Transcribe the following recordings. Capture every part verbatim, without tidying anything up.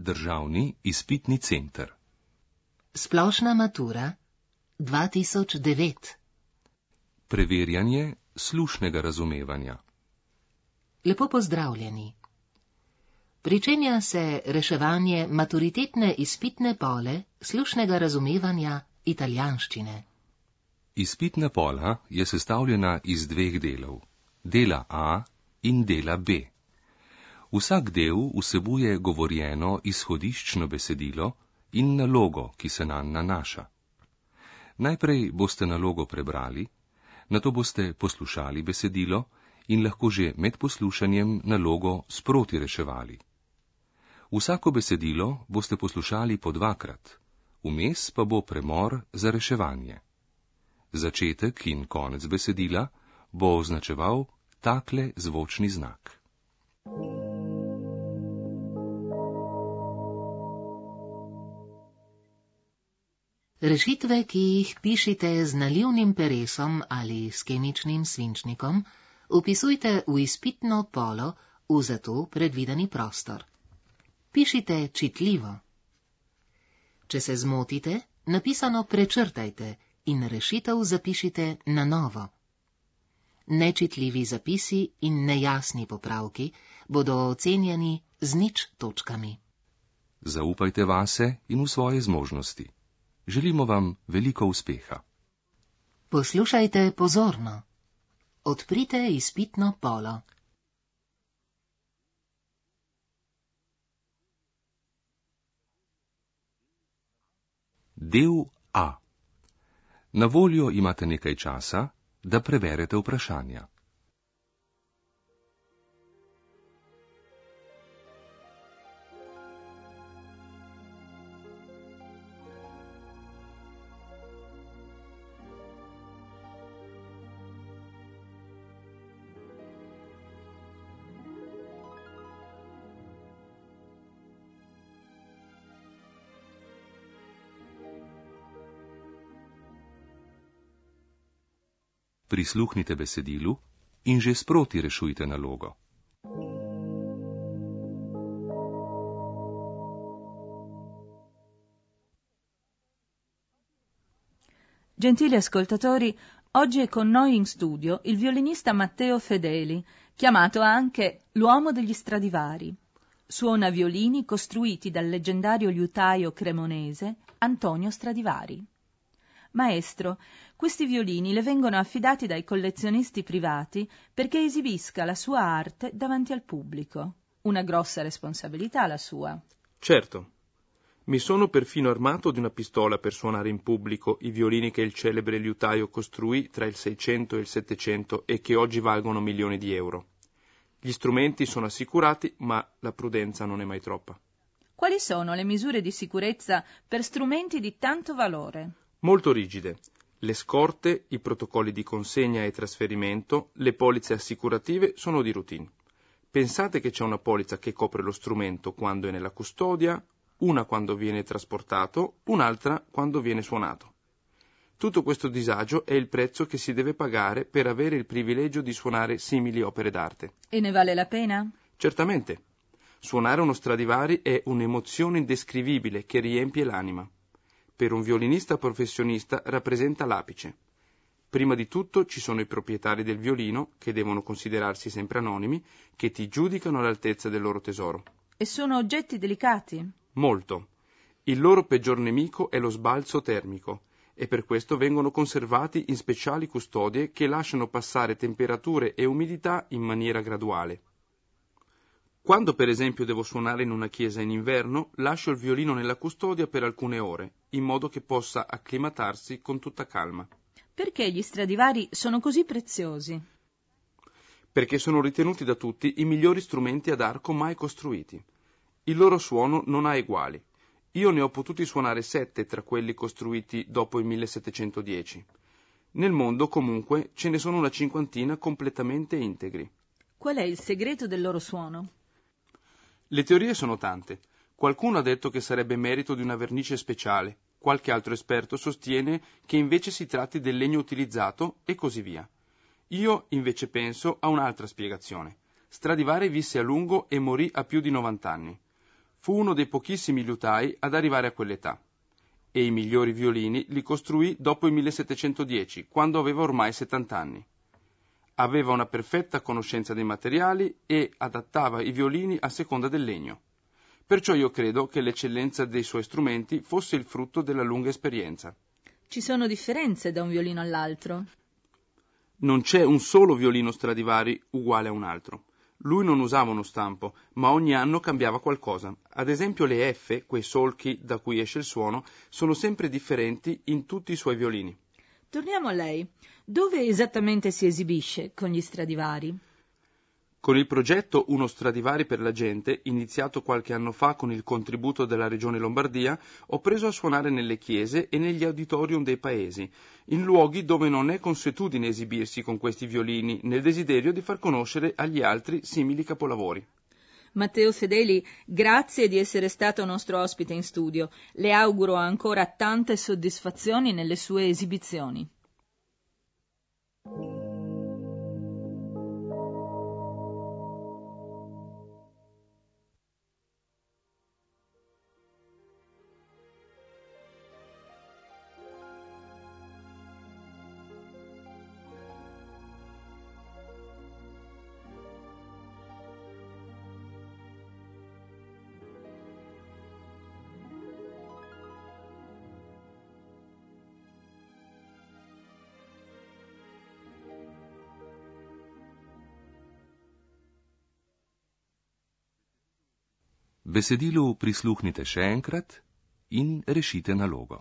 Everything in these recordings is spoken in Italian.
Državni izpitni center. Splošna matura dva tisoč devet. Preverjanje slušnega razumevanja. Lepo pozdravljeni. Pričenja se reševanje maturitetne izpitne pole slušnega razumevanja italijanščine. Izpitna pola je sestavljena iz dveh delov, dela A in dela B. Vsak del vsebuje govorjeno izhodiščno besedilo in nalogo, ki se nanj nanaša. Najprej boste nalogo prebrali, nato boste poslušali besedilo in lahko že med poslušanjem nalogo sproti reševali. Vsako besedilo boste poslušali po dvakrat, vmes pa bo premor za reševanje. Začetek in konec besedila bo označeval takle zvočni znak. Rešitve, ki jih pišite z nalivnim peresom ali s kemičnim svinčnikom, vpisujte v izpitno polo v za to predvideni prostor. Pišite čitljivo. Če se zmotite, napisano prečrtajte in rešitev zapišite na novo. Nečitljivi zapisi in nejasni popravki bodo ocenjeni z nič točkami. Zaupajte vase in v svoje zmožnosti. Želimo vam veliko uspeha. Poslušajte pozorno. Odprite izpitno polo. Del A. Na voljo imate nekaj časa, da preberete vprašanja. Prisluhnite besedilu in že sproti rešujte nalogo. Gentili ascoltatori, oggi è con noi in studio il violinista Matteo Fedeli, chiamato anche l'uomo degli Stradivari. Suona violini costruiti dal leggendario liutaio cremonese Antonio Stradivari. Maestro, questi violini le vengono affidati dai collezionisti privati perché esibisca la sua arte davanti al pubblico. Una grossa responsabilità la sua. Certo. Mi sono perfino armato di una pistola per suonare in pubblico i violini che il celebre liutaio costruì tra il Seicento e il Settecento e che oggi valgono milioni di euro. Gli strumenti sono assicurati, ma la prudenza non è mai troppa. Quali sono le misure di sicurezza per strumenti di tanto valore? Molto rigide. Le scorte, i protocolli di consegna e trasferimento, le polizze assicurative sono di routine. Pensate che c'è una polizza che copre lo strumento quando è nella custodia, una quando viene trasportato, un'altra quando viene suonato. Tutto questo disagio è il prezzo che si deve pagare per avere il privilegio di suonare simili opere d'arte. E ne vale la pena? Certamente. Suonare uno Stradivari è un'emozione indescrivibile che riempie l'anima. Per un violinista professionista rappresenta l'apice. Prima di tutto ci sono i proprietari del violino, che devono considerarsi sempre anonimi, che ti giudicano all'altezza del loro tesoro. E sono oggetti delicati? Molto. Il loro peggior nemico è lo sbalzo termico, e per questo vengono conservati in speciali custodie che lasciano passare temperature e umidità in maniera graduale. Quando per esempio devo suonare in una chiesa in inverno, lascio il violino nella custodia per alcune ore, in modo che possa acclimatarsi con tutta calma. Perché gli Stradivari sono così preziosi? Perché sono ritenuti da tutti i migliori strumenti ad arco mai costruiti. Il loro suono non ha eguali. Io ne ho potuti suonare sette tra quelli costruiti dopo il millesettecentodieci. Nel mondo, comunque, ce ne sono una cinquantina completamente integri. Qual è il segreto del loro suono? Le teorie sono tante. Qualcuno ha detto che sarebbe merito di una vernice speciale, qualche altro esperto sostiene che invece si tratti del legno utilizzato e così via. Io invece penso a un'altra spiegazione. Stradivari visse a lungo e morì a più di novanta anni. Fu uno dei pochissimi liutai ad arrivare a quell'età, e i migliori violini li costruì dopo il millesettecentodieci, quando aveva ormai settanta anni. Aveva una perfetta conoscenza dei materiali e adattava i violini a seconda del legno. Perciò io credo che l'eccellenza dei suoi strumenti fosse il frutto della lunga esperienza. Ci sono differenze da un violino all'altro? Non c'è un solo violino Stradivari uguale a un altro. Lui non usava uno stampo, ma ogni anno cambiava qualcosa. Ad esempio le F, quei solchi da cui esce il suono, sono sempre differenti in tutti i suoi violini. Torniamo a lei. Dove esattamente si esibisce con gli Stradivari? Con il progetto Uno Stradivari per la gente, iniziato qualche anno fa con il contributo della Regione Lombardia, ho preso a suonare nelle chiese e negli auditorium dei paesi, in luoghi dove non è consuetudine esibirsi con questi violini, nel desiderio di far conoscere agli altri simili capolavori. Matteo Fedeli, grazie di essere stato nostro ospite in studio. Le auguro ancora tante soddisfazioni nelle sue esibizioni. Besedilu prisluhnite še enkrat in rešite nalogo.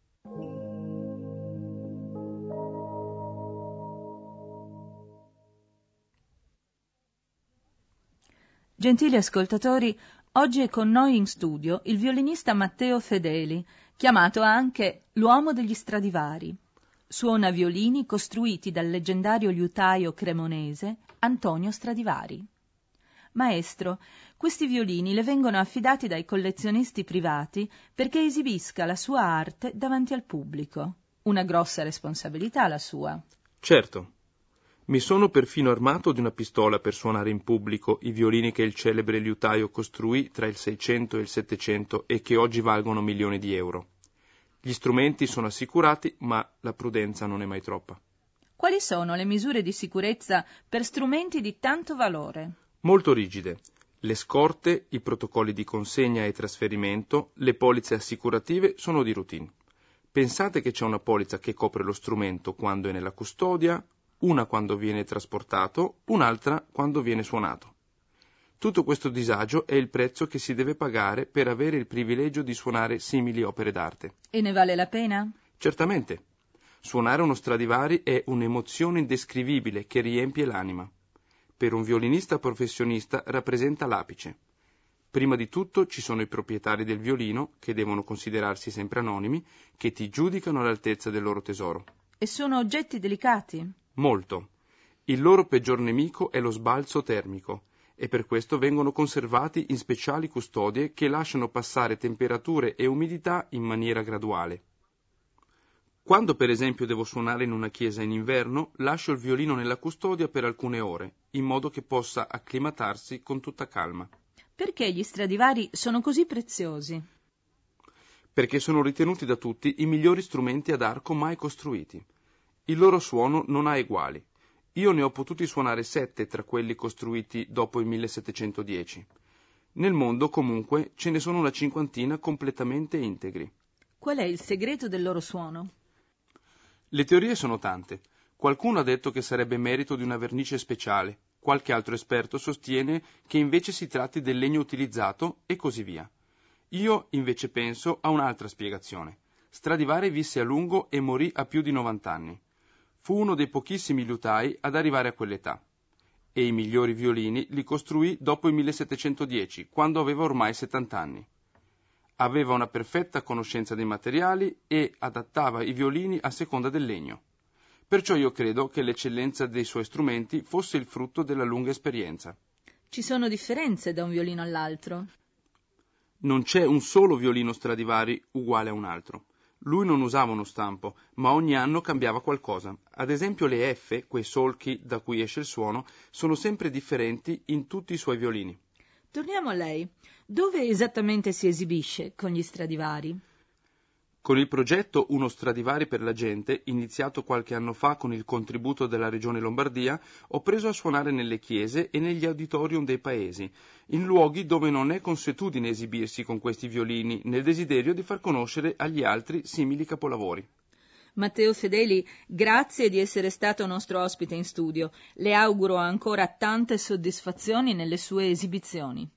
Gentili ascoltatori, oggi è con noi in studio il violinista Matteo Fedeli, chiamato anche l'uomo degli Stradivari. Suona violini costruiti dal leggendario liutaio cremonese Antonio Stradivari. Maestro, questi violini le vengono affidati dai collezionisti privati perché esibisca la sua arte davanti al pubblico. Una grossa responsabilità la sua. Certo. Mi sono perfino armato di una pistola per suonare in pubblico i violini che il celebre liutaio costruì tra il Seicento e il Settecento e che oggi valgono milioni di euro. Gli strumenti sono assicurati, ma la prudenza non è mai troppa. Quali sono le misure di sicurezza per strumenti di tanto valore? Molto rigide. Le scorte, i protocolli di consegna e trasferimento, le polizze assicurative sono di routine. Pensate che c'è una polizza che copre lo strumento quando è nella custodia, una quando viene trasportato, un'altra quando viene suonato. Tutto questo disagio è il prezzo che si deve pagare per avere il privilegio di suonare simili opere d'arte. E ne vale la pena? Certamente. Suonare uno Stradivari è un'emozione indescrivibile che riempie l'anima. Per un violinista professionista rappresenta l'apice. Prima di tutto ci sono i proprietari del violino, che devono considerarsi sempre anonimi, che ti giudicano all'altezza del loro tesoro. E sono oggetti delicati? Molto. Il loro peggior nemico è lo sbalzo termico, e per questo vengono conservati in speciali custodie che lasciano passare temperature e umidità in maniera graduale. Quando per esempio devo suonare in una chiesa in inverno, lascio il violino nella custodia per alcune ore, in modo che possa acclimatarsi con tutta calma. Perché gli Stradivari sono così preziosi? Perché sono ritenuti da tutti i migliori strumenti ad arco mai costruiti. Il loro suono non ha eguali. Io ne ho potuti suonare sette tra quelli costruiti dopo il millesettecentodieci. Nel mondo, comunque, ce ne sono una cinquantina completamente integri. Qual è il segreto del loro suono? Le teorie sono tante. Qualcuno ha detto che sarebbe merito di una vernice speciale, qualche altro esperto sostiene che invece si tratti del legno utilizzato e così via. Io invece penso a un'altra spiegazione. Stradivari visse a lungo e morì a più di novanta anni. Fu uno dei pochissimi liutai ad arrivare a quell'età, e i migliori violini li costruì dopo il millesettecentodieci, quando aveva ormai settanta anni. Aveva una perfetta conoscenza dei materiali e adattava i violini a seconda del legno. Perciò io credo che l'eccellenza dei suoi strumenti fosse il frutto della lunga esperienza. Ci sono differenze da un violino all'altro? Non c'è un solo violino Stradivari uguale a un altro. Lui non usava uno stampo, ma ogni anno cambiava qualcosa. Ad esempio le F, quei solchi da cui esce il suono, sono sempre differenti in tutti i suoi violini. Torniamo a lei. Dove esattamente si esibisce con gli Stradivari? Con il progetto Uno Stradivari per la gente, iniziato qualche anno fa con il contributo della Regione Lombardia, ho preso a suonare nelle chiese e negli auditorium dei paesi, in luoghi dove non è consuetudine esibirsi con questi violini, nel desiderio di far conoscere agli altri simili capolavori. Matteo Fedeli, grazie di essere stato nostro ospite in studio. Le auguro ancora tante soddisfazioni nelle sue esibizioni.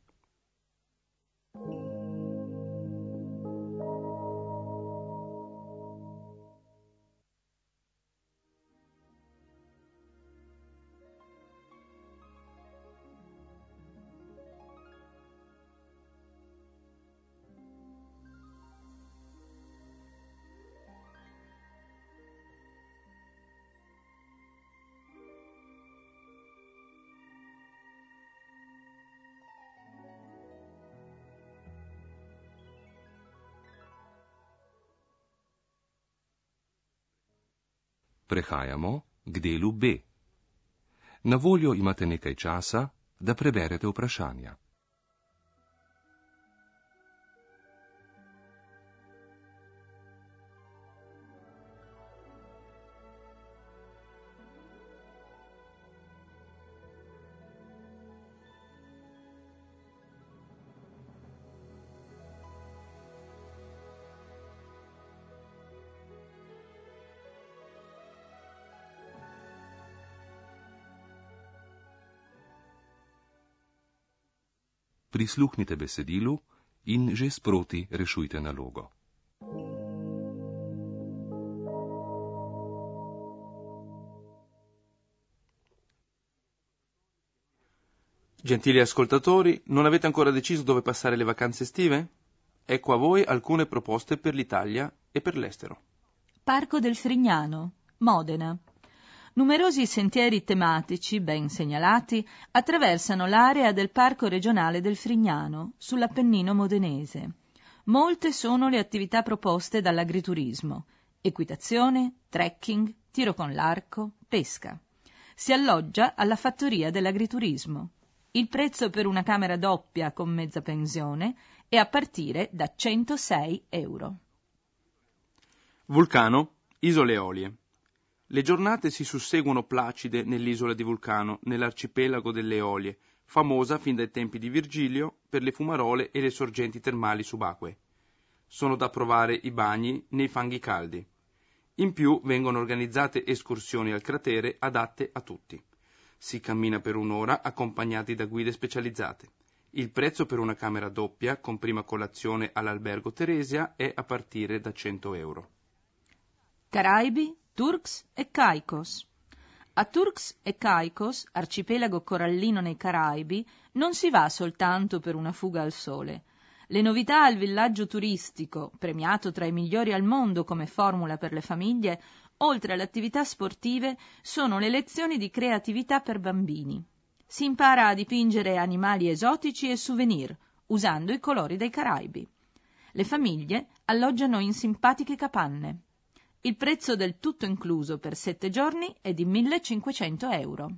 Prehajamo k delu B. Na voljo imate nekaj časa, da preberete vprašanja. Prisluhnite besedilu in že sproti rešujte nalogo. Gentili ascoltatori, non avete ancora deciso dove passare le vacanze estive? Ecco a voi alcune proposte per l'Italia e per l'estero. Parco del Frignano, Modena. Numerosi sentieri tematici, ben segnalati, attraversano l'area del Parco regionale del Frignano, sull'Appennino modenese. Molte sono le attività proposte dall'agriturismo: equitazione, trekking, tiro con l'arco, pesca. Si alloggia alla fattoria dell'agriturismo. Il prezzo per una camera doppia con mezza pensione è a partire da centosei euro. Vulcano, Isole Eolie. Le giornate si susseguono placide nell'isola di Vulcano, nell'arcipelago delle Eolie, famosa fin dai tempi di Virgilio per le fumarole e le sorgenti termali subacquee. Sono da provare i bagni nei fanghi caldi. In più vengono organizzate escursioni al cratere adatte a tutti. Si cammina per un'ora accompagnati da guide specializzate. Il prezzo per una camera doppia con prima colazione all'albergo Teresia è a partire da cento euro. Caraibi, Turks e Caicos. A Turks e Caicos, arcipelago corallino nei Caraibi, non si va soltanto per una fuga al sole. Le novità al villaggio turistico, premiato tra i migliori al mondo come formula per le famiglie, oltre alle attività sportive, sono le lezioni di creatività per bambini. Si impara a dipingere animali esotici e souvenir, usando i colori dei Caraibi. Le famiglie alloggiano in simpatiche capanne. Il prezzo del tutto incluso per sette giorni è di millecinquecento euro.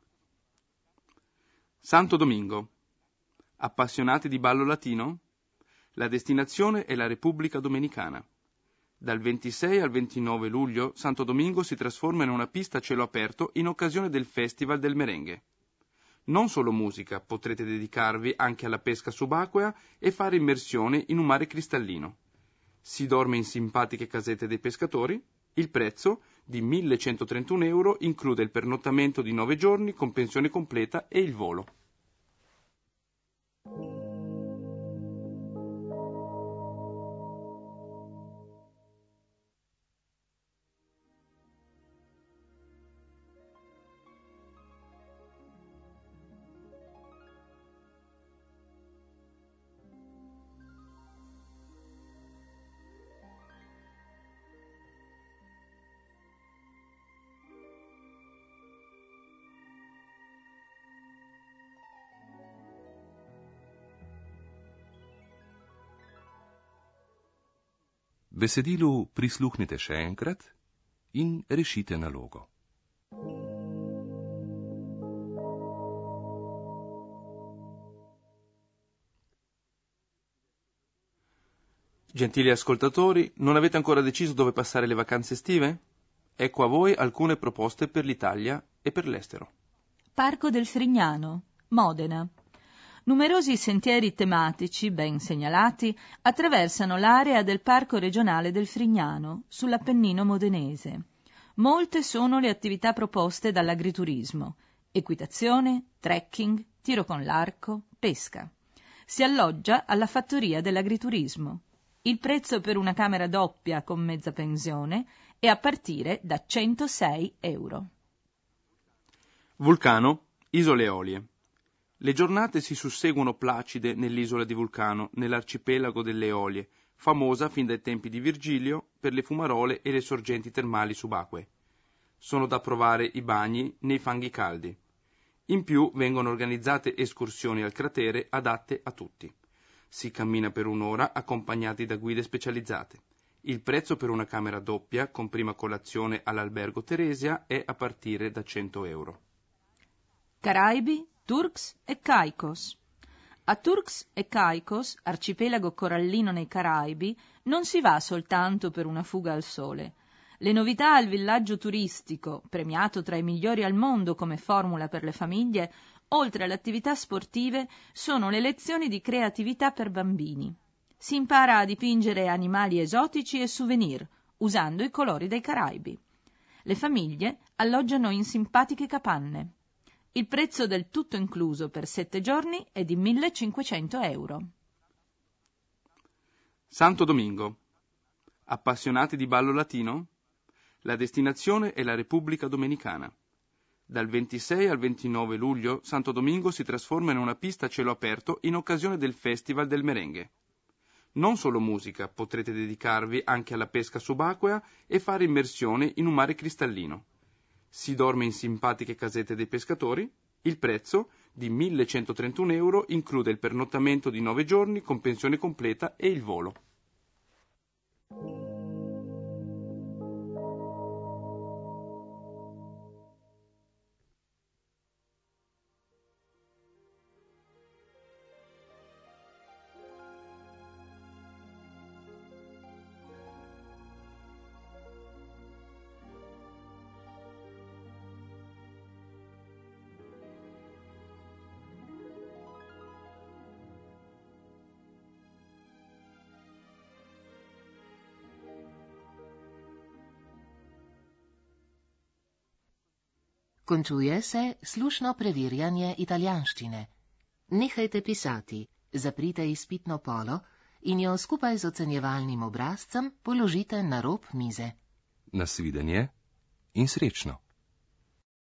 Santo Domingo. Appassionati di ballo latino? La destinazione è la Repubblica Dominicana. Dal ventisei al ventinove luglio Santo Domingo si trasforma in una pista a cielo aperto in occasione del Festival del Merengue. Non solo musica, potrete dedicarvi anche alla pesca subacquea e fare immersione in un mare cristallino. Si dorme in simpatiche casette dei pescatori. Il prezzo, di millecentotrentuno euro, include il pernottamento di nove giorni con pensione completa e il volo. Besedilu prisluhnite še enkrat in rešite nalogo. Gentili ascoltatori, non avete ancora deciso dove passare le vacanze estive? Ecco a voi alcune proposte per l'Italia e per l'estero. Parco del Frignano, Modena. Numerosi sentieri tematici, ben segnalati, attraversano l'area del Parco regionale del Frignano, sull'Appennino modenese. Molte sono le attività proposte dall'agriturismo: equitazione, trekking, tiro con l'arco, pesca. Si alloggia alla fattoria dell'agriturismo. Il prezzo per una camera doppia con mezza pensione è a partire da centosei euro. Vulcano, Isole Eolie. Le giornate si susseguono placide nell'isola di Vulcano, nell'arcipelago delle Eolie, famosa fin dai tempi di Virgilio per le fumarole e le sorgenti termali subacquee. Sono da provare i bagni nei fanghi caldi. In più vengono organizzate escursioni al cratere adatte a tutti. Si cammina per un'ora accompagnati da guide specializzate. Il prezzo per una camera doppia con prima colazione all'albergo Teresia è a partire da cento euro. Caraibi, Turks e Caicos. A Turks e Caicos, arcipelago corallino nei Caraibi, non si va soltanto per una fuga al sole. Le novità al villaggio turistico, premiato tra i migliori al mondo come formula per le famiglie, oltre alle attività sportive, sono le lezioni di creatività per bambini. Si impara a dipingere animali esotici e souvenir, usando i colori dei Caraibi. Le famiglie alloggiano in simpatiche capanne. Il prezzo del tutto incluso per sette giorni è di millecinquecento euro. Santo Domingo. Appassionati di ballo latino? La destinazione è la Repubblica Dominicana. Dal ventisei al ventinove luglio Santo Domingo si trasforma in una pista a cielo aperto in occasione del Festival del Merengue. Non solo musica, potrete dedicarvi anche alla pesca subacquea e fare immersione in un mare cristallino. Si dorme in simpatiche casette dei pescatori. Il prezzo, di millecentotrentuno euro, include il pernottamento di nove giorni con pensione completa e il volo. Končuje se slušno preverjanje italijanščine. Nehajte pisati, zaprite izpitno polo in jo skupaj z ocenjevalnim obrazcem položite na rob mize. Nasvidenje in srečno.